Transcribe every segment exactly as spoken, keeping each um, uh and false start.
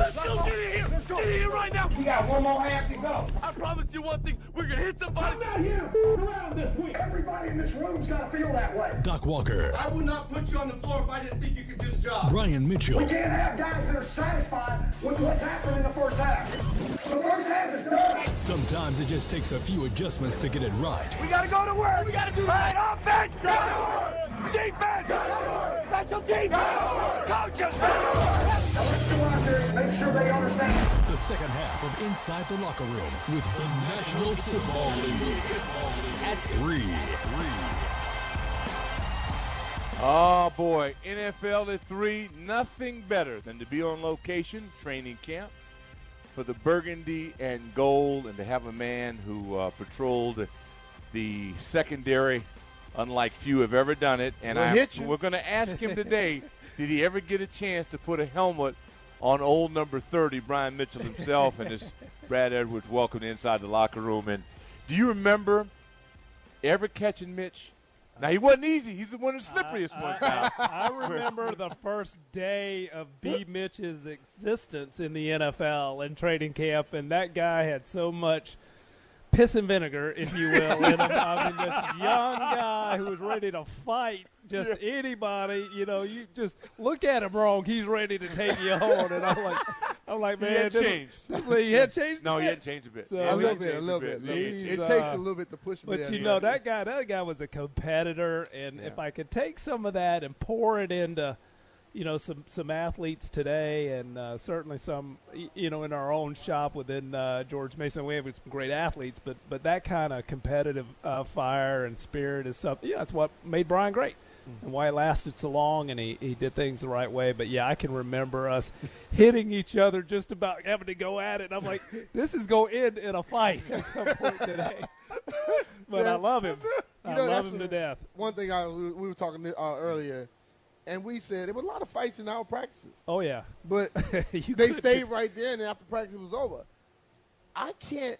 Let's go. Get in here. Let's go. Get in here right now. We got one more half to go. I promise you one thing. We're going to hit somebody. I'm not here around this week. Everybody in this room's got to feel that way. Doc Walker. I would not put you on the floor if I didn't think you could do the job. Brian Mitchell. We can't have guys that are satisfied with what's happened in the first half. The first half is done. Sometimes it just takes a few adjustments to get it right. We got to go to work. We got to do right. Offense. Go to work. Defense. Go to work. Special teams. Go to work. Coaches. Go to work. Now let's go out there and make sure they understand. The second half of Inside the Locker Room with the National Football League at three. Oh, boy. N F L at three. Nothing better than to be on location, training camp, for the burgundy and gold, and to have a man who uh, patrolled the secondary unlike few have ever done it. And I, we're going to ask him today, did he ever get a chance to put a helmet on old number thirty, Brian Mitchell himself, and as Brad Edwards welcomed inside the locker room. And do you remember ever catching Mitch? Now, he wasn't easy. He's the one who's slipperyest I, one I, time. I remember the first day of B. Mitch's existence in the N F L in training camp, and that guy had so much piss and vinegar, if you will, in him. I mean, this young guy who was ready to fight just yeah. anybody. You know, you just look at him wrong, he's ready to take you on. And I'm like, I'm like, man, he had this, changed. This, he had changed. No, he had changed a bit. So, yeah, a little bit, a little bit. bit. It uh, takes a little bit to push me. But you know, that guy, that guy was a competitor, and yeah. if I could take some of that and pour it into, you know, some, some athletes today, and uh, certainly some, you know, in our own shop within uh, George Mason, we have some great athletes, but but that kind of competitive uh, fire and spirit is something. Yeah, that's what made Brian great, and why it lasted so long, and he, he did things the right way. But yeah, I can remember us hitting each other, just about having to go at it. And I'm like, this is going to end in a fight at some point today. But yeah. I love him. You I know, love him a, to death. One thing I we were talking uh, earlier. And we said there were a lot of fights in our practices. Oh, yeah. But they stayed right there, and after practice was over. I can't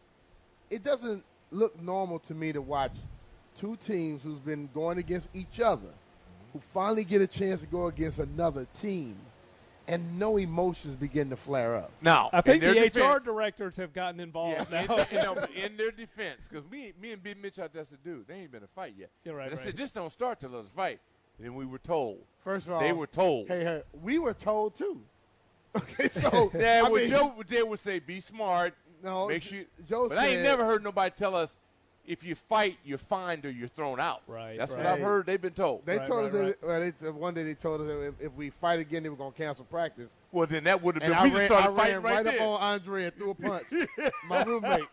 – it doesn't look normal to me to watch two teams who's been going against each other, who finally get a chance to go against another team, and no emotions begin to flare up. Now, I think the defense, H R directors have gotten involved yeah, now. In, you know, in their defense, because me, me and Big Mitch out there to do, they ain't been a fight yet. You're right, I right. said, just don't start till there's a fight. And we were told. First of all, they were told. Hey, hey, we were told too. Okay, so yeah, I well, mean, Joe Jay would say, "Be smart." No, make sure. Joe but said, I ain't never heard nobody tell us if you fight, you're fined or you're thrown out. Right. That's right. what I've heard. They've been told. They right, told right, us right. that, well, they, one day they told us that if, if we fight again, they were gonna cancel practice. Well, then that would have And been. I We ran, just started I fighting ran right, right there. up on Andre and threw a punch. My roommate.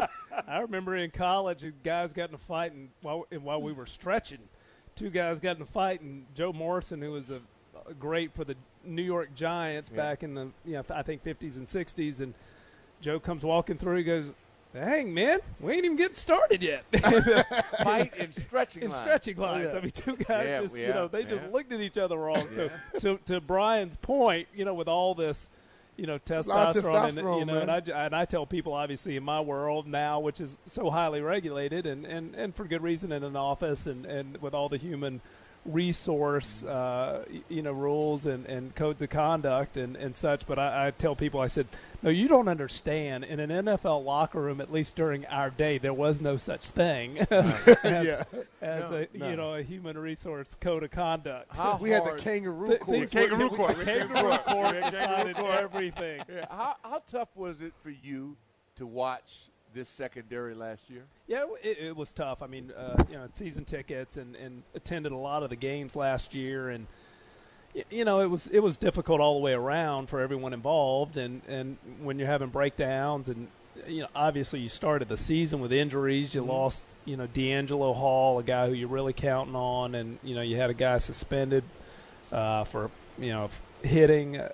I remember in college, guys got in a fight, and while, and while we were stretching, two guys got in a fight, and Joe Morrison, who was a, a great for the New York Giants yeah. back in the, you know, I think fifties and sixties, and Joe comes walking through, he goes, "Dang, man, we ain't even getting started yet." Fight in stretching in lines. stretching lines. Oh, yeah. I mean, two guys yeah, just, yeah, you know, they yeah. just looked at each other wrong. Yeah. So, to to Brian's point, you know, with all this, you know, A lot of testosterone, and testosterone, you know, man. and I, j- and I tell people, obviously, in my world now, which is so highly regulated, and, and, and for good reason, in an office, and, and with all the human resource, uh, you know, rules and, and codes of conduct and, and such. But I, I tell people, I said, no, you don't understand. In an N F L locker room, at least during our day, there was no such thing as, yeah. as No, a no. you know a human resource code of conduct. How We had the hard- kangaroo Th- court. things Kangaroo were- court. The kangaroo court Yeah, kangaroo decided court. everything. Yeah. How, how tough was it for you to watch this secondary last year? Yeah, it, it was tough. I mean, uh, you know, season tickets and, and attended a lot of the games last year, and y- you know, it was it was difficult all the way around for everyone involved. And, and when you're having breakdowns, and you know, obviously you started the season with injuries. You Mhm. lost, you know, D'Angelo Hall, a guy who you're really counting on, and you know, you had a guy suspended uh, for you know hitting. Uh,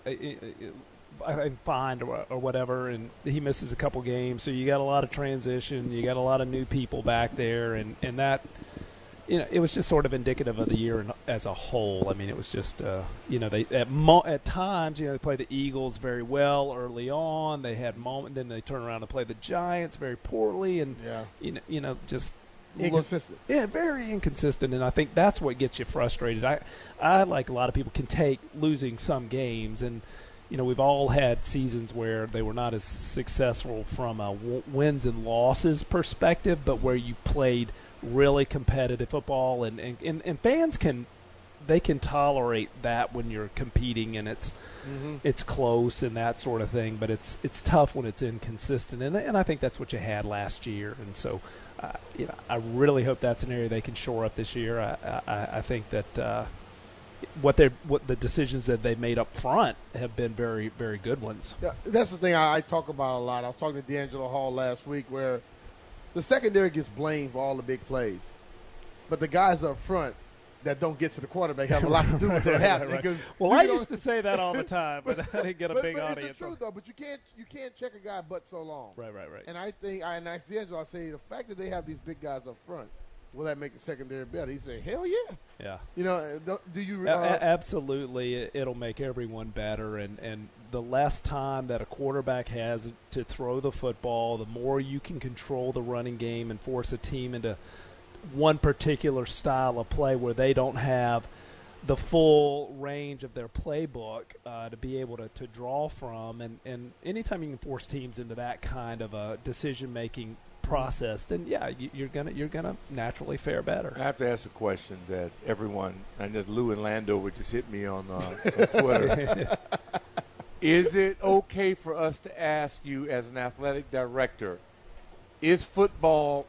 I think fined or, or whatever, and he misses a couple games. So you got a lot of transition. You got a lot of new people back there, and, and that, you know, it was just sort of indicative of the year in, as a whole. I mean, it was just, uh, you know, they at mo- at times, you know, they played the Eagles very well early on. They had moment, then they turn around and play the Giants very poorly, and Yeah. you know, you know, just. Inconsistent. Look, yeah, very inconsistent, and I think that's what gets you frustrated. I, I like a lot of people can take losing some games, and you know, we've all had seasons where they were not as successful from a w- wins and losses perspective, but where you played really competitive football, and, and, and, and fans can they can tolerate that when you're competing and it's mm-hmm. it's close and that sort of thing. But it's it's tough when it's inconsistent, and and I think that's what you had last year. And so, uh, you know, I really hope that's an area they can shore up this year. I I, I think that. Uh, What they what the decisions that they made up front have been very very good ones. Yeah, that's the thing I, I talk about a lot. I was talking to D'Angelo Hall last week, where the secondary gets blamed for all the big plays, but the guys up front that don't get to the quarterback have a lot to do with that happening. Right, right. Well, I used to say that all the time, but I didn't get a but, big but audience. It's the truth though. But you can't you can't check a guy but so long. Right, right, right. And I think I and asked D'Angelo, I say the fact that they have these big guys up front, will that make the secondary better? He said, hell yeah. Yeah. You know, do, do you? Uh, uh, Absolutely, it'll make everyone better, and, and the less time that a quarterback has to throw the football, the more you can control the running game and force a team into one particular style of play where they don't have the full range of their playbook uh, to be able to, to draw from. And, and anytime you can force teams into that kind of a decision-making process, then yeah, you, you're gonna you're gonna naturally fare better. I have to ask a question that everyone, and just Lou and Landover just hit me on, uh, on Twitter. Is it okay for us to ask you, as an athletic director, is football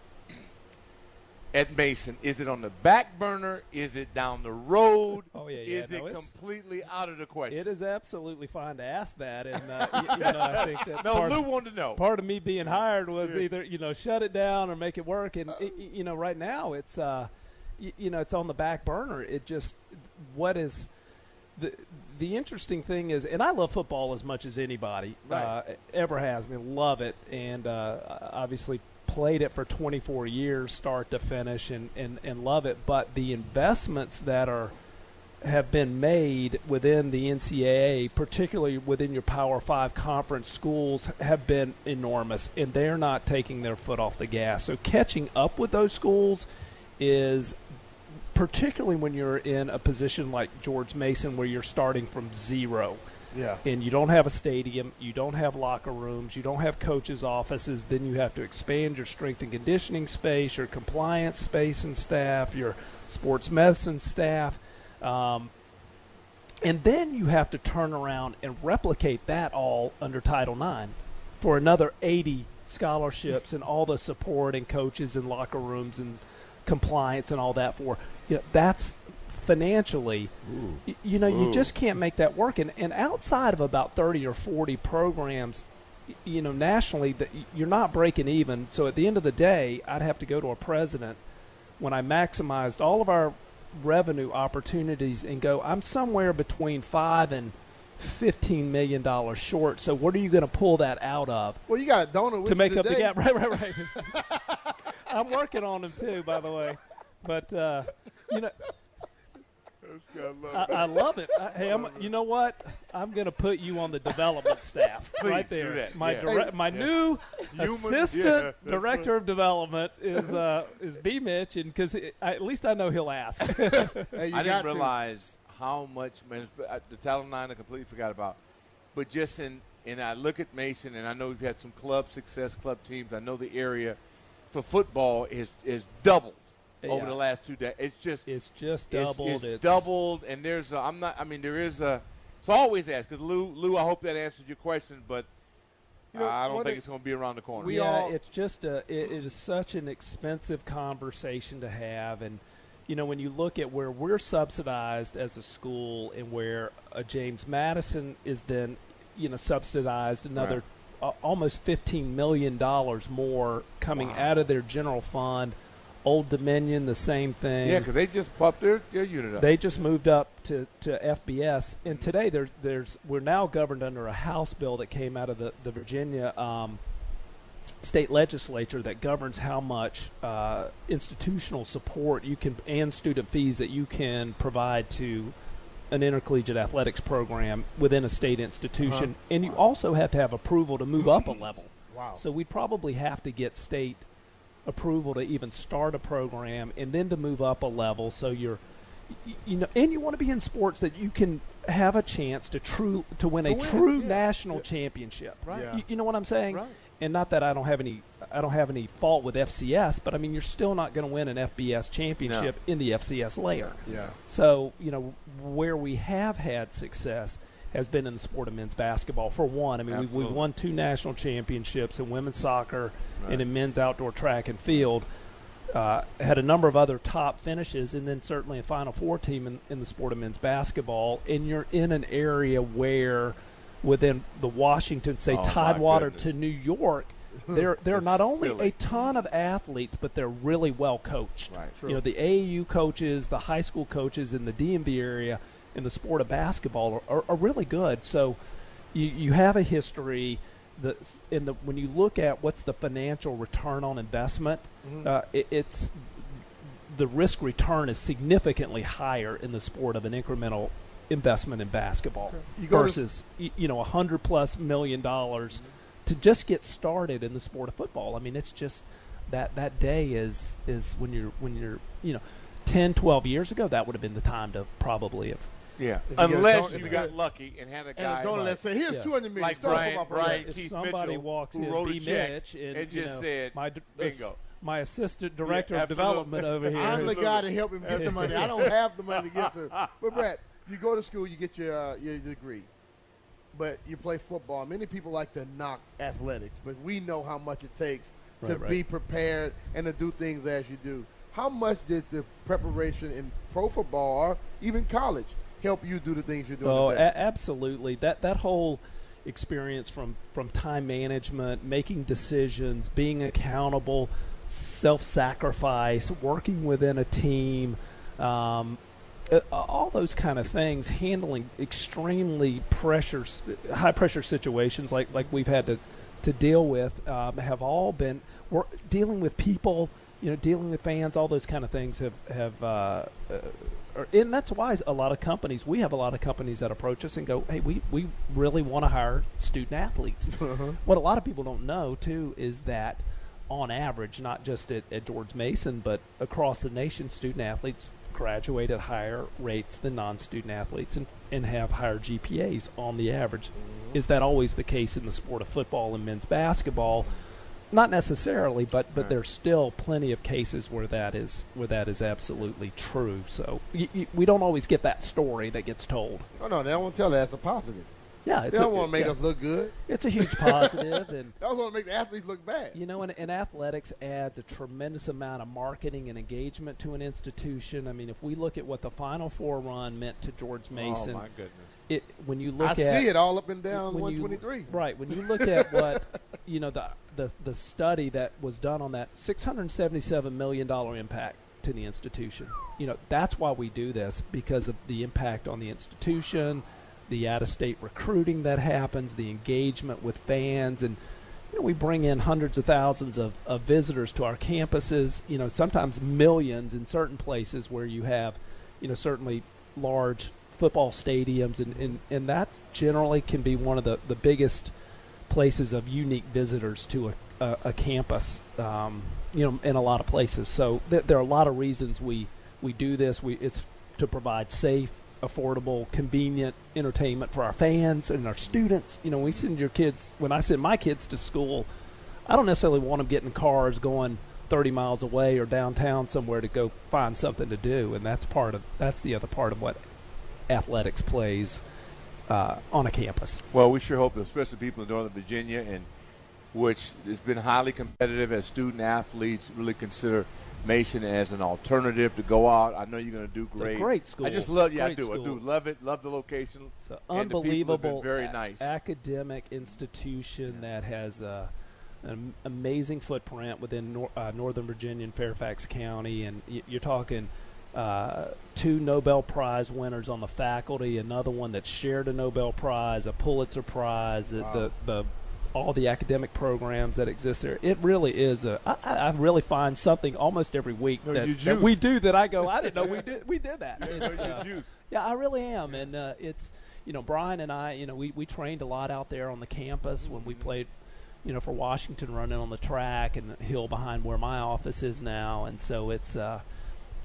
at Mason, is it on the back burner? Is it down the road? Oh yeah, yeah. Is no, it completely out of the question? It is absolutely fine to ask that, and uh, you, you know, I think that no, part Lou of, wanted to know. Part of me being hired was yeah. either you know shut it down or make it work, and it, you know right now it's uh, you, you know it's on the back burner. It just what is the the interesting thing is, and I love football as much as anybody right. uh, ever has. I mean, love it, and uh, obviously. Played it for twenty-four years, start to finish, and, and, and love it. But the investments that are have been made within the N C double A, particularly within your Power Five conference schools, have been enormous, and they're not taking their foot off the gas. So catching up with those schools is, particularly when you're in a position like George Mason, where you're starting from zero. Yeah. And you don't have a stadium, you don't have locker rooms, you don't have coaches' offices, then you have to expand your strength and conditioning space, your compliance space and staff, your sports medicine staff. Um, and then you have to turn around and replicate that all under Title nine for another eighty scholarships and all the support and coaches and locker rooms and compliance and all that for. You know, that's financially, y- you know, Ooh. you just can't make that work. And, and outside of about thirty or forty programs, y- you know, nationally, that you're not breaking even. So at the end of the day, I'd have to go to a president when I maximized all of our revenue opportunities and go, I'm somewhere between five and fifteen million dollars short. So what are you going to pull that out of? Well, you got a donor with to make you up today. the gap. Right, right, right. I'm working on them too, by the way. But uh, you know, I, I love it. I, hey, I'm, you know what? I'm going to put you on the development staff. Please right do there. that. My Yeah. dire- Hey, my yeah. new Human- assistant yeah, that's director right. of development is uh, is B. Mitch, and because at least I know he'll ask. Hey, you I got didn't to. realize how much, man, the Title nine I completely forgot about. But just in, and I look at Mason, and I know we've had some club success club teams. I know the area for football is is doubled over Yeah. the last two days. It's just It's just it's- doubled. It's, It's doubled, and there's a, I'm not. I mean, there is a. So I always ask, because Lou, Lou, I hope that answers your question, but You know, I don't one think thing- it's going to be around the corner. We yeah, all- it's just a it, it is such an expensive conversation to have, and you know when you look at where we're subsidized as a school and where a James Madison is then you know subsidized another Right. uh, almost fifteen million dollars more coming Wow. out of their general fund. Old Dominion, the same thing. Yeah, because they just popped their, their unit up. They just moved up to, to F B S, and today there's there's we're now governed under a House bill that came out of the the Virginia um, state legislature that governs how much uh, institutional support you can and student fees that you can provide to an intercollegiate athletics program within a state institution, Uh-huh. and you also have to have approval to move up a level. Wow. So we'd probably have to get state approval to even start a program and then to move up a level. So you're, y- you know, and you want to be in sports that you can have a chance to true to win To a win, true yeah. national Yeah. championship. Right. Yeah. You, you know what I'm saying? Right. And not that I don't have any I don't have any fault with F C S, but I mean you're still not going to win an F B S championship No. in the F C S layer. Yeah. So, you know, where we have had success has been in the sport of men's basketball. For one, I mean, we've, we've Absolutely. won two national championships in women's soccer Right. and in men's outdoor track and field. Uh, had a number of other top finishes, and then certainly a Final Four team in, in the sport of men's basketball. And you're in an area where, within the Washington, say Oh, my Tidewater goodness. to New York, they're they're It's not only silly. a ton of athletes, but they're really well coached. Right. You know, the A A U coaches, the high school coaches in the D M V area in the sport of basketball are, are, are really good. So you you have a history. The, in the when you look at what's the financial return on investment, Mhm. uh, it, it's the risk return is significantly higher in the sport of an incremental investment in basketball You go to- versus y- you know a hundred plus million dollars to just get started in the sport of football. I mean, it's just that that day is is when you're when you're you know ten, twelve years ago, that would have been the time to probably have. Yeah. If you get- Unless don't- if you you got get- lucky and had a And guy it's going to let's say, here's Yeah. two hundred million. like Start Brian, football Brian If Keith somebody Mitchell, walks who in, wrote B. a check Mitch, and, and you just know, said, my, d- bingo. my assistant director Yeah, of absolutely. development over here. I'm the Absolutely. guy to help him get the money. I don't have the money to give to. But Brett, you go to school, you get your uh, your degree, but you play football. Many people like to knock athletics, but we know how much it takes to Right, right. be prepared and to do things as you do. How much did the preparation in pro football or even college help you do the things you're doing Oh, today? a- absolutely. That that whole experience from, from time management, making decisions, being accountable, self-sacrifice, working within a team, um, uh, all those kind of things, handling extremely pressure, high pressure situations like, like we've had to, to deal with, um, have all been we're dealing with people, you know, dealing with fans, all those kind of things have have. Uh, uh, or- and that's why a lot of companies, we have a lot of companies that approach us and go, hey, we, we really want to hire student athletes. Uh-huh. What a lot of people don't know, too, is that on average, not just at, at George Mason, but across the nation, student athletes graduate at higher rates than non-student athletes and, and have higher G P As on the average. Mm-hmm. Is that always the case in the sport of football and men's basketball? Not necessarily, but but Right. there's still plenty of cases where that is where that is absolutely true. So y- y- we don't always get that story that gets told. Oh, no, they don't want to tell that as a positive. Yeah, They it's don't a, want to make yeah, us look good. it's a huge positive, and They don't want to make the athletes look bad. you know, and, and athletics adds a tremendous amount of marketing and engagement to an institution. I mean, if we look at what the Final Four run meant to George Mason, Oh my goodness. it when you look I at see it all up and down when one you- twenty-three. Right. When you look at what, you know, the, the the study that was done on that six hundred seventy-seven million dollars impact to the institution. You know, that's why we do this, because of the impact on the institution, the out-of-state recruiting that happens, the engagement with fans, and you know, we bring in hundreds of thousands of, of visitors to our campuses, you know, sometimes millions in certain places where you have, you know, certainly large football stadiums, and, and, and that generally can be one of the, the biggest places of unique visitors to a, a, a campus, um, you know, in a lot of places. So th- there are a lot of reasons we, we do this. We It's to provide safe, affordable, convenient entertainment for our fans and our students. You know, we send your kids, when I send my kids to school, I don't necessarily want them getting in cars going thirty miles away or downtown somewhere to go find something to do, and that's part of that's the other part of what athletics plays uh, on a campus. Well, we sure hope, especially people in Northern Virginia, and which has been highly competitive as student athletes, really consider Mason as an alternative to go out. I know you're going to do It's a great. great school. I just love, yeah, I Great do. I school. do love it. Love the location. It's an And the people have been unbelievable very a- nice. academic institution that has uh, an amazing footprint within nor- uh, Northern Virginia and Fairfax County, and y- you're talking uh, two Nobel Prize winners on the faculty, another one that shared a Nobel Prize, a Pulitzer Prize, the, Wow. the, the all the academic programs that exist there. It really is a. I, I I really find something almost every week No, that, you that we juice. do that I go, I didn't know we did we did that. It's, You're uh, juice. yeah, I really am, and uh, it's you know Brian and I, you know, we we trained a lot out there on the campus when we played, you know, for Washington, running on the track and the hill behind where my office is now, and so it's uh,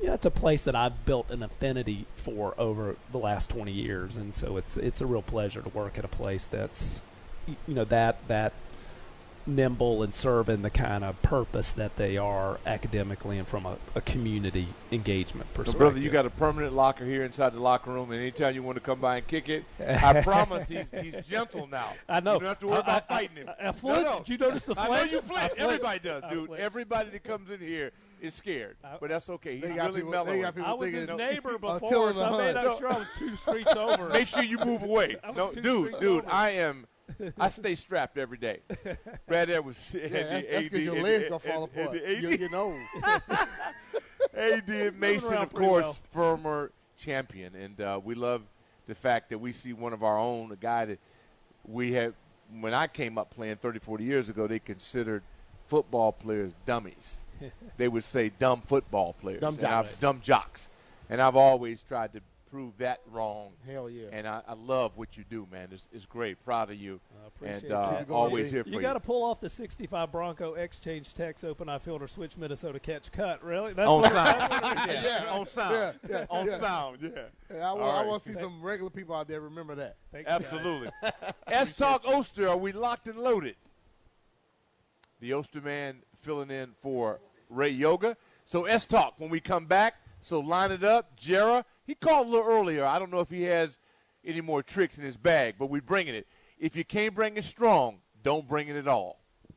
yeah, it's a place that I've built an affinity for over the last twenty years, and so it's it's a real pleasure to work at a place that's, you know, that that nimble and serving the kind of purpose that they are academically and from a, a community engagement So, perspective. brother, you got a permanent locker here inside the locker room, and anytime you want to come by and kick it, I promise he's he's gentle now. I know. You don't have to worry I, about I, fighting him. I, I flinched. No, no. Did you notice the I flinch? know you flinch. I Everybody does, I dude. flinched. Everybody that comes in here is scared, I- but that's okay. He's They got really people- mellow. they got people I was thinking, his no, neighbor uh, before, killing so I the made hunt. up sure I was two streets over. Make sure you move away. I was No, two dude, streets dude, over. I am. I stay strapped every day. Brad Edwards. Yeah, that's because your legs gonna fall apart. You're getting old. A D and Mason, around of pretty course, well. former champion, and uh, we love the fact that we see one of our own, a guy that we had when I came up playing thirty, forty years ago. They considered football players dummies. They would say dumb football players, Dumb and I've- jocks. dumb jocks, and I've always tried to prove that wrong. Hell yeah. And I, I love what you do, man. It's, it's great. Proud of you, I appreciate and uh, Keep it going, always B. here for you. You got to pull off the sixty-five Bronco exchange text open eye filter switch Minnesota catch cut. Really? That's on what, sound. that's what it is. yeah. on sound. Yeah, yeah, on yeah. sound, yeah. Yeah, I, want, All I right. want to see some regular people out there remember that. Thank you, guys. Absolutely. S Talk Oster, are we locked and loaded? The Oster man filling in for Ray Yoga. So S Talk, when we come back, so line it up. Jera, he called a little earlier. I don't know if he has any more tricks in his bag, but we're bringing it. If you can't bring it strong, don't bring it at all.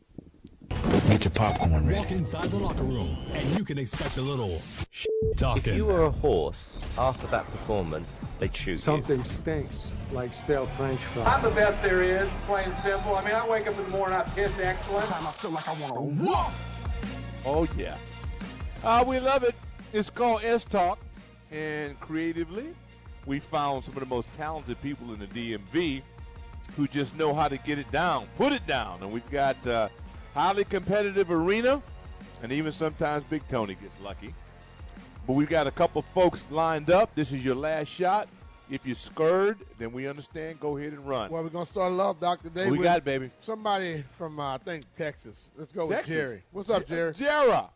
Get your popcorn ready. Walk inside the locker room, and you can expect a little sh- talking. If you were a horse, after that performance, they'd shoot Something stinks, like stale French fries. I'm the best there is, plain and simple. I mean, I wake up in the morning, I piss excellent. I feel like I want to whoop. Oh, yeah. Uh, we love it. It's called S Talk, and creatively, we found some of the most talented people in the D M V who just know how to get it down, put it down. And we've got uh, highly competitive arena, and even sometimes Big Tony gets lucky. But we've got a couple folks lined up. This is your last shot. If you're scared, then we understand. Go ahead and run. Well, we're going to start it off, Doctor Day. we with got it, baby. somebody from, uh, I think, Texas. Let's go Texas. with Jerry. What's up, Jerry? Jera.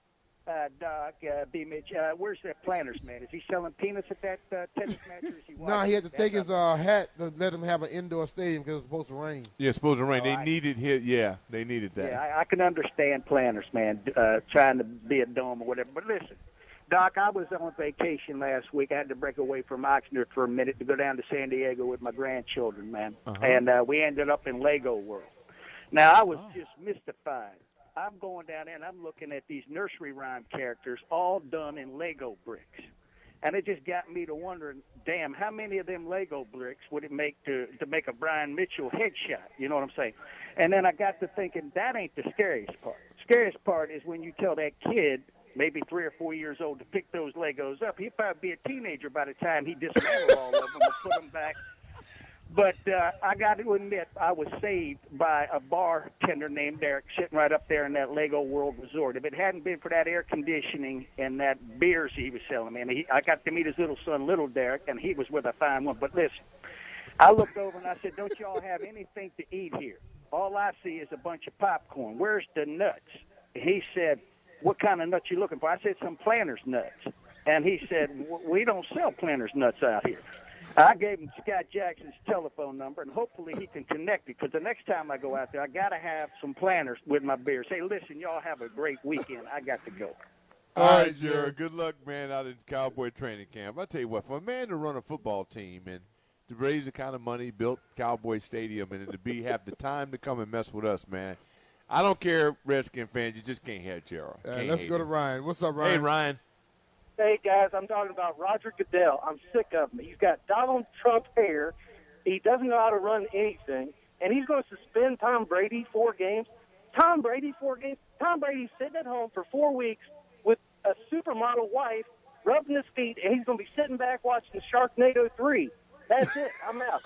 Uh, Doc, uh, B. Mitch, uh, where's that Planters man? Is he selling peanuts at that uh, tennis match? Or is he No, he had to take his uh, hat to let him have an indoor stadium because it was supposed to rain. Yeah, it's supposed to rain. Oh, they I- needed hit. Yeah, they needed that. Yeah, I, I can understand Planters man uh, trying to be a dome or whatever. But listen, Doc, I was on vacation last week. I had to break away from Oxnard for a minute to go down to San Diego with my grandchildren, man. Uh-huh. And uh, we ended up in Lego World. Now, I was Oh. just mystified. I'm going down there, and I'm looking at these nursery rhyme characters all done in Lego bricks. And it just got me to wondering, damn, how many of them Lego bricks would it make to, to make a Brian Mitchell headshot? You know what I'm saying? And then I got to thinking, that ain't the scariest part. Scariest part is when you tell that kid, maybe three or four years old, to pick those Legos up. He'd probably be a teenager by the time he dismantled all of them and put them back. But uh, I got to admit, I was saved by a bartender named Derek sitting right up there in that Lego World Resort. If it hadn't been for that air conditioning and that beers he was selling, man, he, I got to meet his little son, Little Derek, and he was with a fine one. But listen, I looked over and I said, don't y'all have anything to eat here? All I see is a bunch of popcorn. Where's the nuts? He said, what kind of nuts you looking for? I said, some Planters nuts. And he said, we don't sell Planters nuts out here. I gave him Scott Jackson's telephone number, and hopefully he can connect it, because the next time I go out there, I got to have some Planters with my beer. Say, listen, y'all have a great weekend. I got to go. All right, Jared. Good luck, man, out in Cowboy training camp. I'll tell you what, for a man to run a football team and to raise the kind of money, built Cowboy Stadium, and to be have the time to come and mess with us, man, I don't care, Redskin fans, you just can't have Gerald. Uh, let's go to Ryan. What's up, Ryan? Hey, Ryan. Hey, guys, I'm talking about Roger Goodell. I'm sick of him. He's got Donald Trump hair. He doesn't know how to run anything. And he's going to suspend Tom Brady four games. Tom Brady four games? Tom Brady's sitting at home for four weeks with a supermodel wife rubbing his feet, and he's going to be sitting back watching Sharknado three. That's it. I'm out.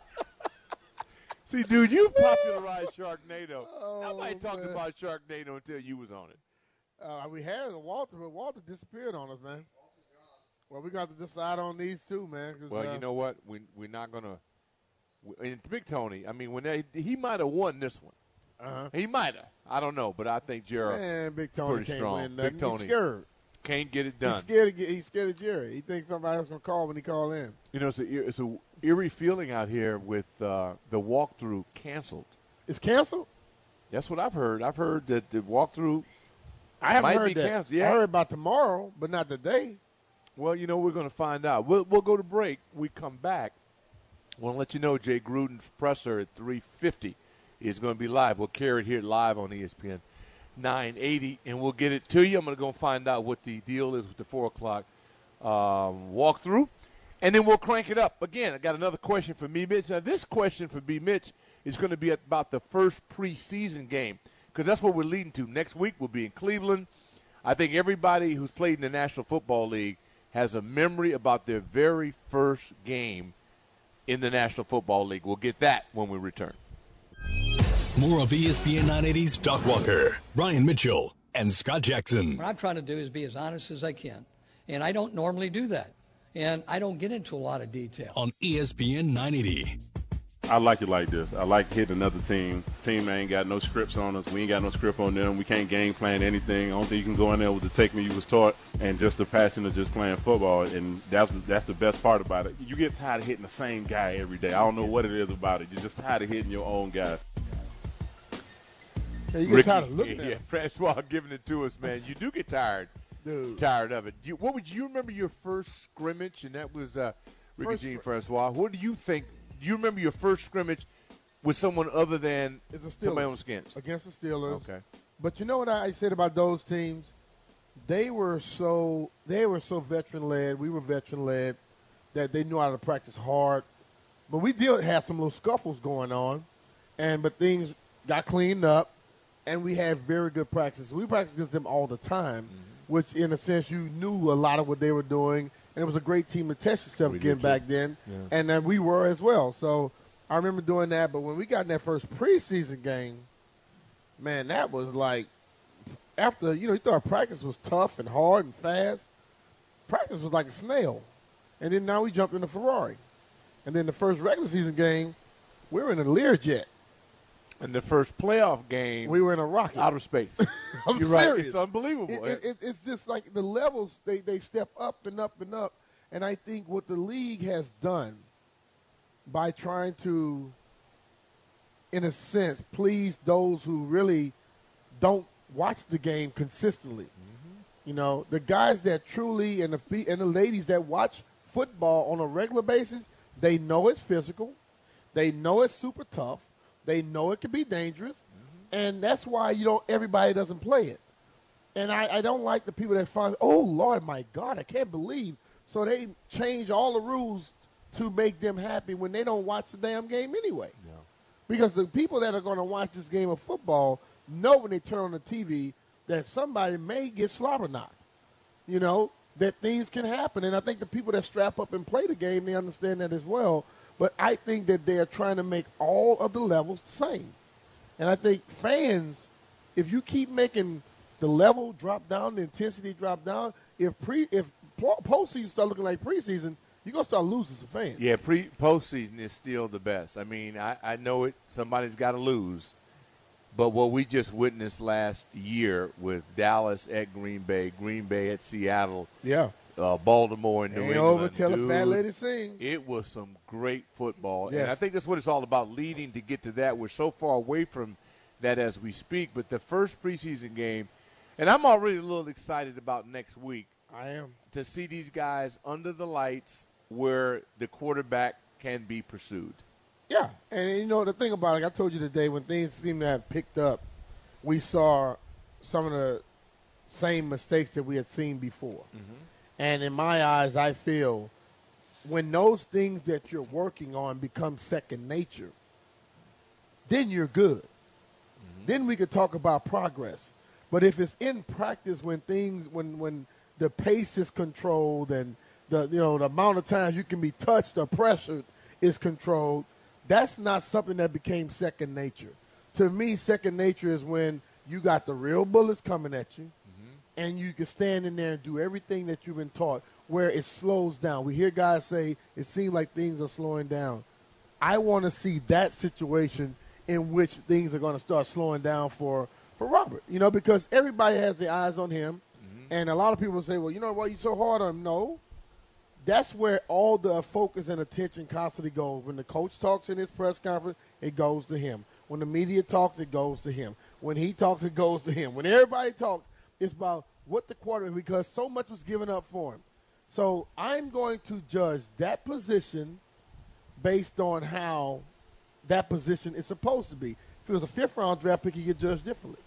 See, dude, you popularized Sharknado. Oh, Nobody talked man. about Sharknado until you was on it. Uh, we had Walter, but Walter disappeared on us, man. Well, we got to decide on these two, man. 'cause, Well, uh, you know what? We, we're not going to – and Big Tony, I mean, when they, he might have won this one. Uh-huh. He might have. I don't know, but I think Gerald Man, Big Tony pretty can't strong. win Big nothing. Tony. He's scared. can't get it done. He's scared. Of, he's scared of Jerry. He thinks somebody else gonna call when he call in. You know, it's a it's a eerie feeling out here with uh, the walkthrough canceled. It's canceled. That's what I've heard. I've heard that the walkthrough I haven't might heard be that. canceled. Yeah. I heard about tomorrow, but not today. Well, you know, we're going to find out. We'll we'll go to break. We come back. I want to let you know Jay Gruden's presser at three fifty is going to be live. We'll carry it here live on E S P N nine eighty, and we'll get it to you. I'm going to go and find out what the deal is with the four o'clock um, walkthrough, and then we'll crank it up. Again, I got another question for me, Mitch. Now, this question for B. Mitch is going to be about the first preseason game, because that's what we're leading to. Next week we'll be in Cleveland. I think everybody who's played in the National Football League has a memory about their very first game in the National Football League. We'll get that when we return. More of E S P N nine eighty's Doc Walker, Brian Mitchell, and Scott Jackson. What I'm trying to do is be as honest as I can, and I don't normally do that, and I don't get into a lot of detail. On E S P N nine eighty. I like it like this. I like hitting another team. Team ain't got no scripts on us. We ain't got no script on them. We can't game plan anything. Only thing you can go in there with the technique you was taught and just the passion of just playing football. And that's that's the best part about it. You get tired of hitting the same guy every day. I don't know what it is about it. You're just tired of hitting your own guy. Yeah, you get Ricky, tired of looking yeah, at yeah, him. Francois giving it to us, man. You do get tired, Dude. tired of it. You, what would you remember your first scrimmage? And that was uh, Ricky First Jean scr- Francois. What do you think? Do you remember your first scrimmage with someone other than It's the Steelers. somebody on the Skins? Against the Steelers. Okay. But you know what I said about those teams? They were so they were so veteran led. We were veteran led that they knew how to practice hard. But we did have some little scuffles going on, and but things got cleaned up, and we had very good practice. We practiced against them all the time, mm-hmm. which in a sense you knew a lot of what they were doing, and it was a great team to test yourself We again did back too. then, Yeah. and then we were as well. So I remember doing that. But when we got in that first preseason game, man, that was like after you know you thought practice was tough and hard and fast. Practice was like a snail, and then now we jumped in the Ferrari. And then the first regular season game, we were in a Learjet. And the first playoff game, we were in a rocket. Outer space. I'm You're serious. right. It's unbelievable. It, it, it, it's just like the levels, they, they step up and up and up. And I think what the league has done by trying to, in a sense, please those who really don't watch the game consistently. Mm-hmm. You know, the guys that truly, and the, and the ladies that watch football on a regular basis, they know it's physical. They know it's super tough. They know it can be dangerous. Mm-hmm. And that's why you don't. everybody doesn't play it. And I, I don't like the people that find, oh, Lord, my God, I can't believe. So they change all the rules to make them happy when they don't watch the damn game anyway. Yeah. Because the people that are going to watch this game of football know when they turn on the T V that somebody may get slobber knocked. You know, that things can happen. And I think the people that strap up and play the game, they understand that as well. But I think that they are trying to make all of the levels the same. And I think fans, if you keep making the level drop down, the intensity drop down, if pre if postseason start looking like preseason, you're going to start losing some fans. Yeah, pre postseason is still the best. I mean, I, I know it. Somebody's got to lose. But what we just witnessed last year with Dallas at Green Bay, Green Bay at Seattle, yeah, uh, Baltimore and New Ain't England. over till dude, the fat lady sings. It was some great football. Yes. And I think that's what it's all about, leading to get to that. We're so far away from that as we speak. But the first preseason game, and I'm already a little excited about next week. I am. To see these guys under the lights where the quarterback can be pursued. Yeah, and you know the thing about it, like I told you today, when things seem to have picked up, we saw some of the same mistakes that we had seen before. Mm-hmm. And in my eyes, I feel when those things that you're working on become second nature, then you're good. Mm-hmm. Then we could talk about progress. But if it's in practice, when things, when when the pace is controlled and the you know the amount of times you can be touched or pressured is controlled, that's not something that became second nature. To me, second nature is when you got the real bullets coming at you, mm-hmm. and you can stand in there and do everything that you've been taught, where it slows down. We hear guys say it seems like things are slowing down. I want to see that situation in which things are going to start slowing down for, for Robert, you know, because everybody has their eyes on him. Mm-hmm. And a lot of people say, well, you know what, you're so hard on him. No. That's where all the focus and attention constantly goes. When the coach talks in his press conference, it goes to him. When the media talks, it goes to him. When he talks, it goes to him. When everybody talks, it's about what the quarterback, because so much was given up for him. So I'm going to judge that position based on how that position is supposed to be. If it was a fifth-round draft pick, he'd get judged differently.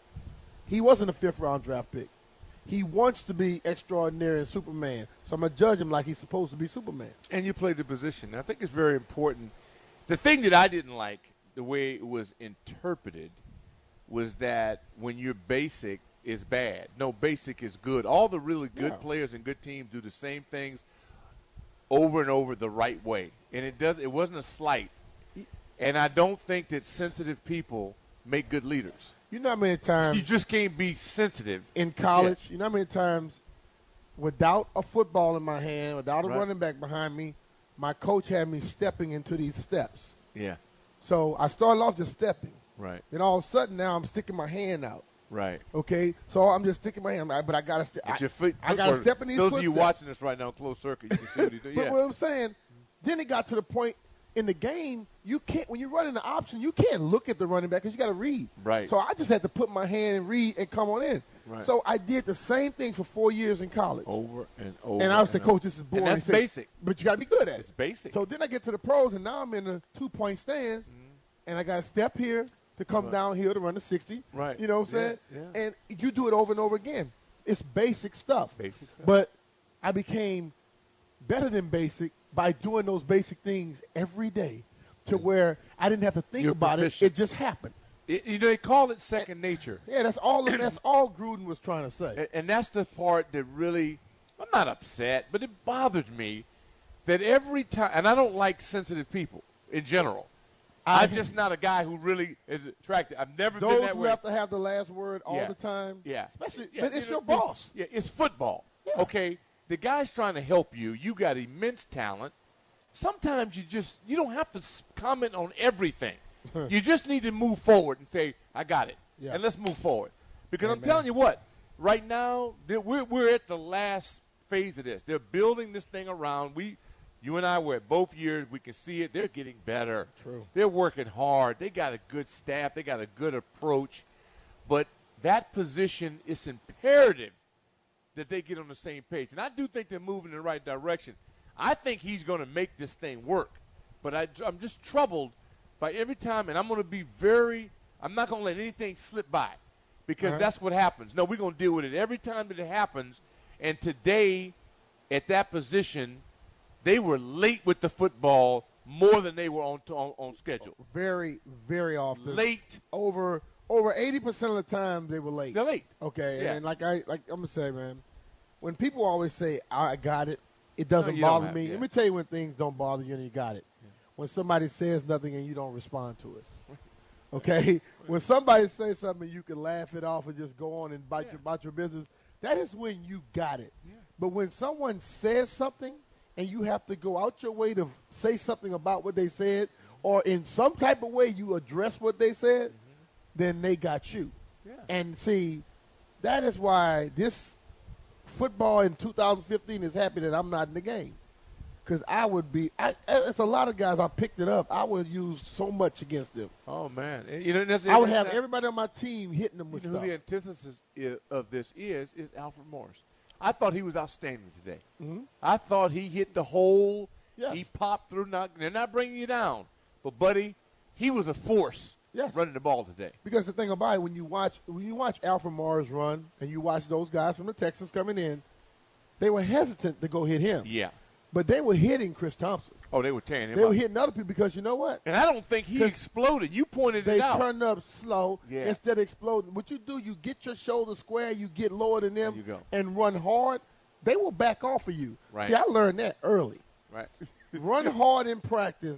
He wasn't a fifth-round draft pick. He wants to be extraordinary and Superman, so I'm going to judge him like he's supposed to be Superman. And you played the position. I think it's very important. The thing that I didn't like, the way it was interpreted, was that when you're basic is bad. No, basic is good. All the really good Yeah. players and good teams do the same things over and over the right way. And it does. It wasn't a slight. And I don't think that sensitive people make good leaders. You know how many times You just can't be sensitive. in college, you know how many times without a football in my hand, without a Right. running back behind me, my coach had me stepping into these steps. Yeah. So I started off just stepping. Right. Then all of a sudden now I'm sticking my hand out. Right. Okay, so I'm just sticking my hand, but I gotta step. But your foot, I gotta footwork- step in these Those of you footsteps. watching this right now in closed circuit, you can see what he's doing. But Yeah. what I'm saying, then it got to the point in the game, you can't, when you're running the option, you can't look at the running back because you got to read. Right. So I just had to put my hand and read and come on in. Right. So I did the same thing for four years in college. Over and over. And I would say, and Coach, this is boring. And that's He said, basic. But you got to be good at It's it. basic. So then I get to the pros, and now I'm in the two-point stands, and I got to step here to come Right. down here to run the sixty. Right. You know what I'm Yeah, saying? yeah. And you do it over and over again. It's basic stuff. Basic stuff. But I became better than basic by doing those basic things every day to where I didn't have to think You're about proficient. it. It just happened. It, you know, they call it second nature. Yeah, that's all that's all Gruden was trying to say. And, and that's the part that really, I'm not upset, but it bothered me that every time, and I don't like sensitive people in general. I- I'm just not a guy who really is attracted. I've never been Those that who way. have to have the last word all Yeah. the time. Yeah. Especially, Yeah, but it's you your know, boss. Yeah, it's football. Yeah. Okay, the guy's trying to help you. You got immense talent. Sometimes you just you don't have to s- comment on everything. You just need to move forward and say, "I got it," Yeah. and let's move forward. Because I'm Amen. telling you what, right now that we're we're at the last phase of this. They're building this thing around. We, you and I were at both years. We can see it. They're getting better. True. They're working hard. They got a good staff. They got a good approach. But that position is imperative that they get on the same page. And I do think they're moving in the right direction. I think he's going to make this thing work. But I, I'm just troubled by every time, and I'm going to be very – I'm not going to let anything slip by because All right. that's what happens. No, we're going to deal with it every time that it happens. And today, at that position, they were late with the football more than they were on on, on schedule. Very, very often. Late. Over over eighty percent of the time they were late. They're late. Okay, Yeah. and like I like I'm gonna say, man, when people always say I got it, it doesn't No, you don't bother have- me. yeah. Let me tell you when things don't bother you and you got it. When somebody says nothing and you don't respond to it. Okay? When somebody says something you can laugh it off and just go on and bite Yeah. your about your business, that is when you got it. Yeah. But when someone says something and you have to go out your way to say something about what they said, or in some type of way you address what they said, Mm-hmm. then they got you. Yeah. And see, that is why this football in two thousand fifteen is happy that I'm not in the game. Because I would be, I, it's a lot of guys, I picked it up. I would use so much against them. Oh, man. You know, that's, I would have everybody on my team hitting them with You know stuff. who the antithesis i- of this is, is Alfred Morris. I thought he was outstanding today. Mhm. I thought he hit the hole. Yes. He popped through. Not, they're not bringing you down. But, buddy, he was a force Yes. running the ball today. Because the thing about it, when you watch when you watch Alfred Morris run and you watch those guys from the Texans coming in, they were hesitant to go hit him. Yeah. But they were hitting Chris Thompson. Oh, they were tearing him They up. were hitting other people because you know what? And I don't think he 'Cause exploded. You pointed They it out. turned up slow Yeah. instead of exploding. What you do, you get your shoulder square, you get lower than them, There you go. and run hard. They will back off of you. Right. See, I learned that early. Right. Run hard in practice,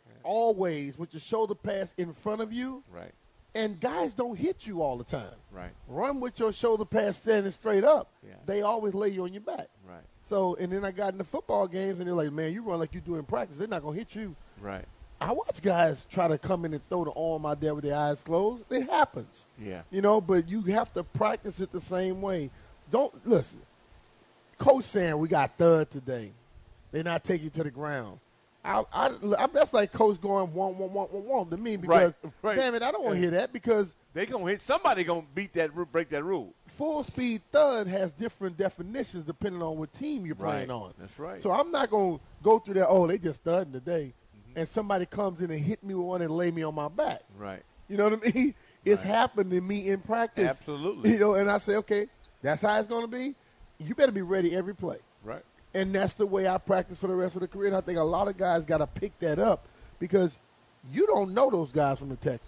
always with your shoulder pass in front of you, Right. and guys don't hit you all the time. Right. Run with your shoulder pass standing straight up. Yeah. They always lay you on your back. Right. So, and then I got into football games, and they're like, man, you run like you do in practice. They're not going to hit you. Right. I watch guys try to come in and throw the arm out there with their eyes closed. It happens. Yeah. You know, but you have to practice it the same way. don't listen. Coach saying we got third today. They're not taking you to the ground. I, I, I that's like Coach going one, one, one, one, one to me because, right, right. damn it, I don't want to hear that because they gonna hit somebody gonna beat that break that rule. Full speed third has different definitions depending on what team you're playing right. on. That's right. So I'm not gonna go through that. Oh, they just thudding today, mm-hmm. and somebody comes in and hit me with one and lay me on my back. Right. You know what I mean? It's right. happened to me in practice. Absolutely. You know, and I say, okay, that's how it's gonna be. You better be ready every play. Right. And that's the way I practice for the rest of the career. And I think a lot of guys got to pick that up because you don't know those guys from the Texans.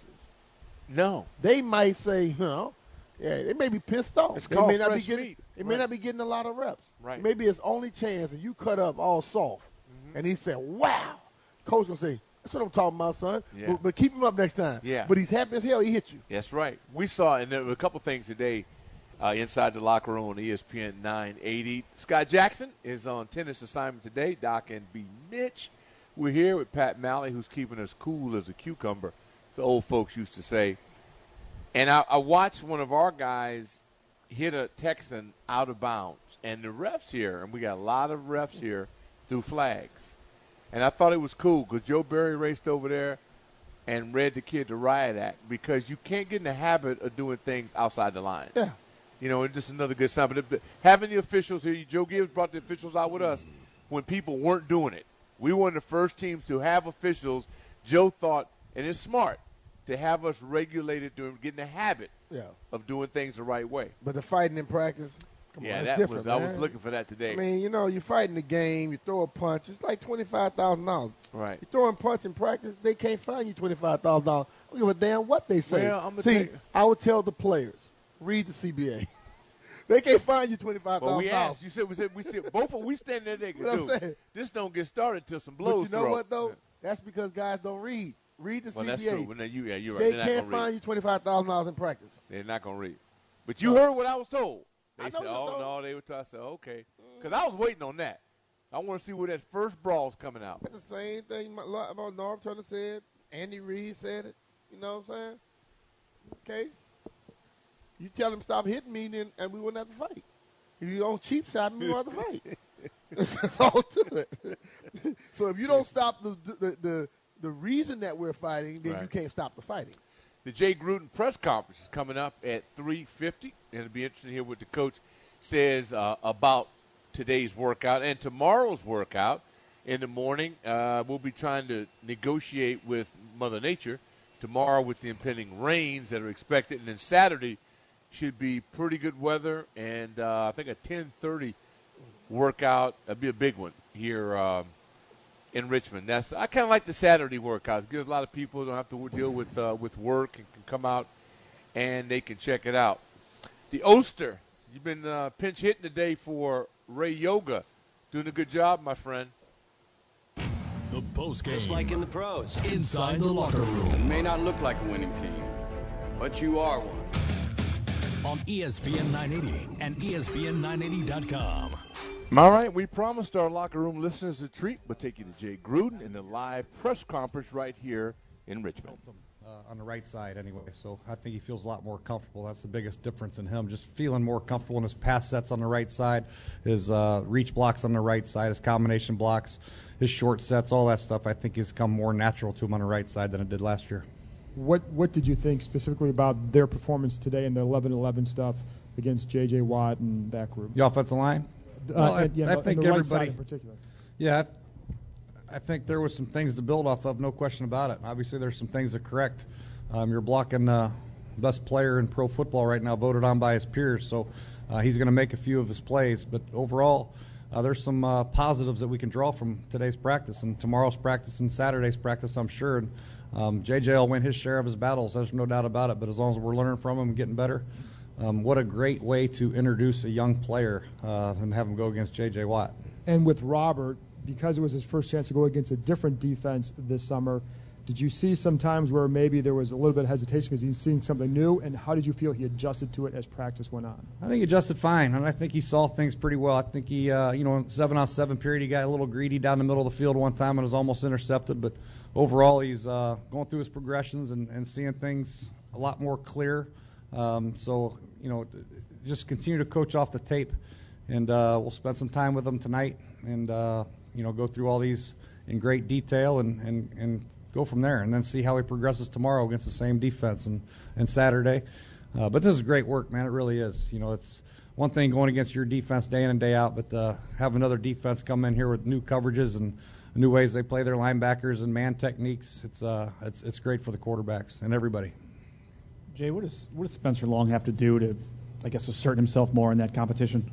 No. They might say, huh, yeah, they may be pissed off. It's they called may not fresh be getting, meat. They right. may not be getting a lot of reps. Right. Maybe it's only chance, and you cut up all soft. Mm-hmm. And he said, wow. Coach going to say, that's what I'm talking about, son. Yeah. But, but keep him up next time. Yeah. But he's happy as hell he hit you. That's right. We saw, and there were a couple things today, Uh, inside the locker room on E S P N nine eighty. Scott Jackson is on tennis assignment today. Doc and B. Mitch. We're here with Pat Malley, who's keeping us cool as a cucumber, as old folks used to say. And I, I watched one of our guys hit a Texan out of bounds. And the refs here, and we got a lot of refs here, threw flags. And I thought it was cool because Joe Barry raced over there and read the kid the riot act because you can't get in the habit of doing things outside the lines. Yeah. You know, it's just another good sign. But having the officials here, Joe Gibbs brought the officials out with us when people weren't doing it. We were one of the first teams to have officials. Joe thought, and it's smart, to have us regulated, doing, get in the habit yeah. of doing things the right way. But the fighting in practice, come yeah, on, that different, was. man. I was looking for that today. I mean, you know, you're fighting the game, you throw a punch, it's like twenty-five thousand dollars. Right. You're throwing a punch in practice, they can't fine you twenty-five thousand dollars. I don't give a damn what they say. Well, I'm See, I would tell the players, read the C B A. They can't fine you twenty-five thousand dollars. Well, we asked. You said we said we said both of we standing there. They can do. I'm saying, this don't get started till some blows. But you know throw. what though? That's because guys don't read. Read the well, C B A. That's true. Well, you, yeah, you're right. They They're can't not fine you twenty-five thousand dollars in practice. They're not gonna read. But you heard what I was told. They I said, know "Oh told. no," they were. T- I said, "Okay," because I was waiting on that. I want to see where that first brawl's coming out. That's the same thing about Norv Turner said. Andy Reid said it. You know what I'm saying? Okay. You tell him stop hitting me, then and we wouldn't have to fight. If you don't cheap shot me, we won't have to fight. That's all to it. So if you don't stop the the the, the reason that we're fighting, then right. you can't stop the fighting. The Jay Gruden press conference is coming up at three fifty, and it'll be interesting to hear what the coach says uh, about today's workout and tomorrow's workout. In the morning, uh, we'll be trying to negotiate with Mother Nature tomorrow with the impending rains that are expected, and then Saturday should be pretty good weather, and uh, I think a ten thirty workout. That'd be a big one here um, in Richmond. That's I kind of like the Saturday workouts. It gives a lot of people who don't have to deal with uh, with work and can come out and they can check it out. The Oster, you've been uh, pinch hitting today for Ray Yoga. Doing a good job, my friend. The post game. Just like in the pros. Inside the locker room. You may not look like a winning team, but you are one. On E S P N nine eighty and E S P N nine eighty dot com. All right, we promised our locker room listeners a treat. We'll take you to Jay Gruden in the live press conference right here in Richmond. Uh, on the right side anyway, so I think he feels a lot more comfortable. That's the biggest difference in him, just feeling more comfortable in his pass sets on the right side, his uh, reach blocks on the right side, his combination blocks, his short sets, all that stuff I think has come more natural to him on the right side than it did last year. What what did you think specifically about their performance today in the eleven eleven stuff against J J. Watt and that group? The offensive line? Uh, well, I, and, yeah, I and think the right everybody, side in particular. Yeah, I, I think there was some things to build off of, no question about it. Obviously, there's some things to correct. Um, you're blocking the best player in pro football right now, voted on by his peers, so uh, he's going to make a few of his plays. But overall, uh, there's some uh, positives that we can draw from today's practice and tomorrow's practice and Saturday's practice, I'm sure. And, um, J J will win his share of his battles, there's no doubt about it. But as long as we're learning from him and getting better, um, what a great way to introduce a young player uh, and have him go against J J. Watt. And with Robert, because it was his first chance to go against a different defense this summer, did you see some times where maybe there was a little bit of hesitation because he's seeing something new, and how did you feel he adjusted to it as practice went on? I think he adjusted fine, and I think he saw things pretty well. I think he, uh, you know, seven on seven period, he got a little greedy down the middle of the field one time and was almost intercepted, but overall he's uh, going through his progressions and, and seeing things a lot more clear Um, so, you know, just continue to coach off the tape, and uh, we'll spend some time with him tonight and, uh, you know, go through all these in great detail and, and, and go from there, and then see how he progresses tomorrow against the same defense and, and Saturday. Uh, but this is great work, man. It really is. You know, it's one thing going against your defense day in and day out, but uh, have another defense come in here with new coverages and new ways they play their linebackers and man techniques. It's uh, it's it's great for the quarterbacks and everybody. Jay, what does what does Spencer Long have to do to, I guess, assert himself more in that competition?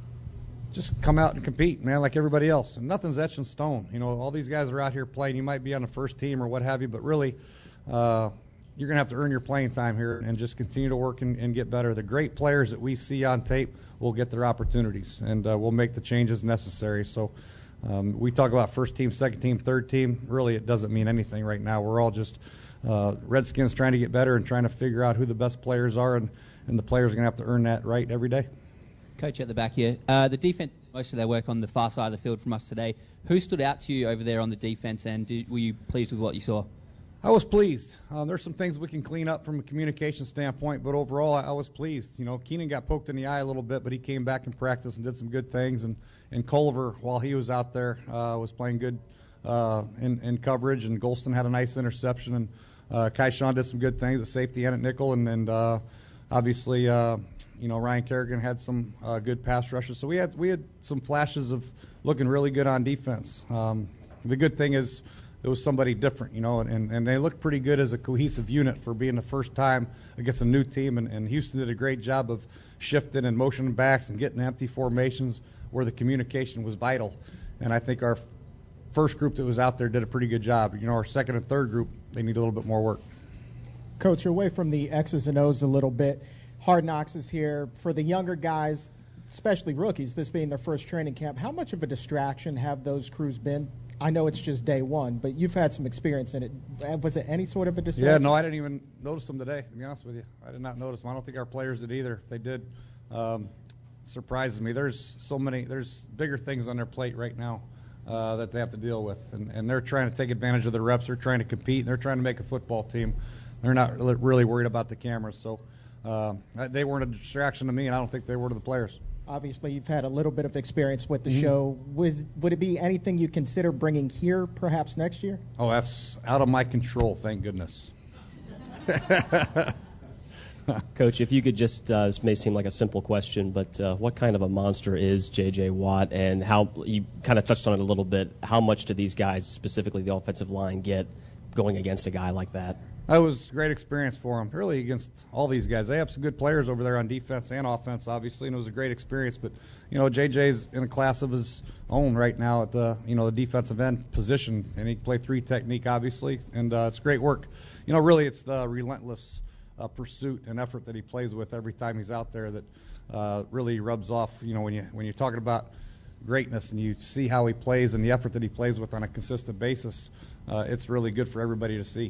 Just come out and compete, man, like everybody else. And nothing's etched in stone. You know, all these guys are out here playing. You might be on the first team or what have you, but really, uh, you're going to have to earn your playing time here and just continue to work and, and get better. The great players that we see on tape will get their opportunities, and uh, we'll make the changes necessary. So um, we talk about first team, second team, third team. Really, it doesn't mean anything right now. We're all just uh, Redskins trying to get better and trying to figure out who the best players are, and, and the players are going to have to earn that right every day. Coach at the back here. Uh, the defense, most of their work on the far side of the field from us today. Who stood out to you over there on the defense, and did, were you pleased with what you saw? I was pleased. Uh, there's some things we can clean up from a communication standpoint, but overall I, I was pleased. You know, Keenan got poked in the eye a little bit, but he came back in practice and did some good things. And, and Culver, while he was out there, uh, was playing good uh, in, in coverage, and Golston had a nice interception, and uh, Kyshawn did some good things at safety and at nickel, and, and uh, obviously, uh, you know, Ryan Kerrigan had some uh, good pass rushes. So we had we had some flashes of looking really good on defense. Um, the good thing is it was somebody different, you know, and, and they looked pretty good as a cohesive unit for being the first time against a new team. And, and Houston did a great job of shifting and motioning backs and getting empty formations where the communication was vital. And I think our first group that was out there did a pretty good job. You know, our second and third group, they need a little bit more work. Coach, you're away from the X's and O's a little bit. Hard Knocks is here. For the younger guys, especially rookies, this being their first training camp, how much of a distraction have those crews been? I know it's just day one, but you've had some experience in it. Was it any sort of a distraction? Yeah, no, I didn't even notice them today, to be honest with you. I did not notice them. I don't think our players did either. If they did, um, surprises me. There's so many, there's bigger things on their plate right now uh, that they have to deal with, and, and they're trying to take advantage of the reps. They're trying to compete, and they're trying to make a football team. They're not really worried about the cameras, so uh, they weren't a distraction to me, and I don't think they were to the players. Obviously, you've had a little bit of experience with the mm-hmm. show. Was, would it be anything you consider bringing here perhaps next year? Oh, that's out of my control, thank goodness. Coach, if you could just, uh, this may seem like a simple question, but uh, what kind of a monster is J J. Watt, and how, you kind of touched on it a little bit, how much do these guys, specifically the offensive line, get going against a guy like that? That was a great experience for them, really, against all these guys. They have some good players over there on defense and offense, obviously, and it was a great experience. But, you know, J J's in a class of his own right now at the, you know, the defensive end position, and he can play three technique, obviously, and uh, it's great work. You know, really, it's the relentless uh, pursuit and effort that he plays with every time he's out there that uh, really rubs off. You know, when you when you're talking about greatness and you see how he plays and the effort that he plays with on a consistent basis, uh, it's really good for everybody to see.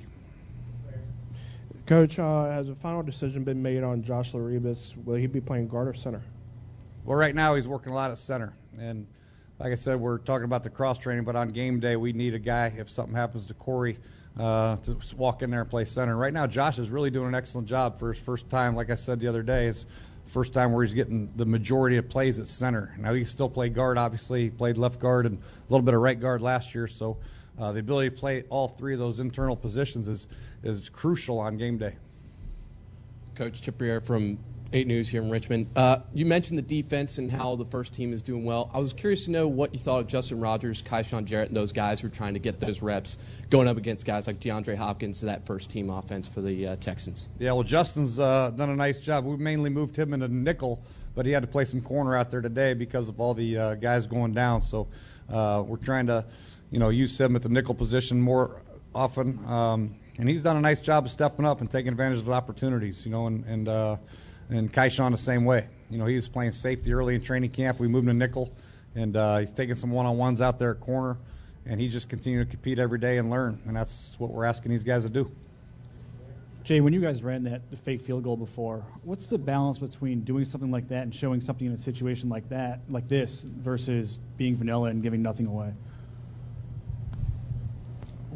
Coach, uh, has a final decision been made on Josh Laribas? Will he be playing guard or center? Well, right now he's working a lot at center. And like I said, we're talking about the cross-training, but on game day we need a guy, if something happens to Corey, uh, to walk in there and play center. Right now Josh is really doing an excellent job for his first time. Like I said the other day, it's first time where he's getting the majority of plays at center. Now he can still play guard, obviously. He played left guard and a little bit of right guard last year, so Uh, the ability to play all three of those internal positions is is crucial on game day. Coach Chip Riera from eight News here in Richmond. Uh, you mentioned the defense and how the first team is doing well. I was curious to know what you thought of Justin Rogers, Kyshawn Jarrett, and those guys who are trying to get those reps going up against guys like DeAndre Hopkins, that first team offense for the uh, Texans. Yeah, well, Justin's uh, done a nice job. We mainly moved him into nickel, but he had to play some corner out there today because of all the uh, guys going down. So uh, we're trying to, you know, use him at the nickel position more often. Um, and he's done a nice job of stepping up and taking advantage of the opportunities, you know, and and, uh, and Kyshawn the same way. You know, he was playing safety early in training camp. We moved him to nickel, and uh, he's taking some one-on-ones out there at corner, and he just continues to compete every day and learn, and that's what we're asking these guys to do. Jay, when you guys ran that the fake field goal before, what's the balance between doing something like that and showing something in a situation like that, like this, versus being vanilla and giving nothing away?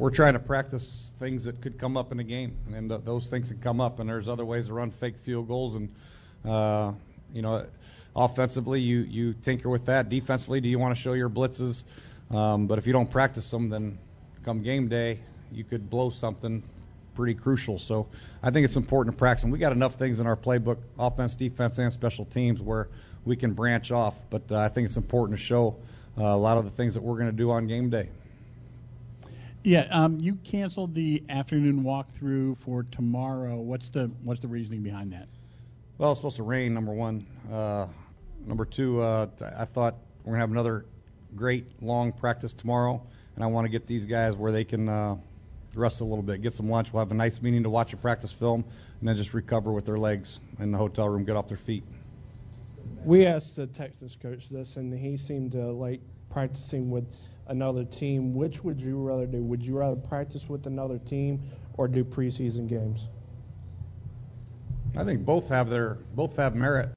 we're trying to practice things that could come up in a game, and uh, those things can come up. And there's other ways to run fake field goals, and uh, you know, offensively you you tinker with that. Defensively, do you want to show your blitzes? Um, but if you don't practice them, then come game day, you could blow something pretty crucial. So I think it's important to practice. And we got enough things in our playbook, offense, defense, and special teams, where we can branch off. But uh, I think it's important to show uh, a lot of the things that we're going to do on game day. Yeah, um, you canceled the afternoon walkthrough for tomorrow. What's the what's the reasoning behind that? Well, it's supposed to rain, number one. Uh, number two, uh, I thought we're going to have another great long practice tomorrow, and I want to get these guys where they can uh, rest a little bit, get some lunch. We'll have a nice meeting to watch a practice film, and then just recover with their legs in the hotel room, get off their feet. We asked the Texas coach this, and he seemed to like practicing with another team. Which would you rather do? Would you rather practice with another team or do preseason games? I think both have their both have merit.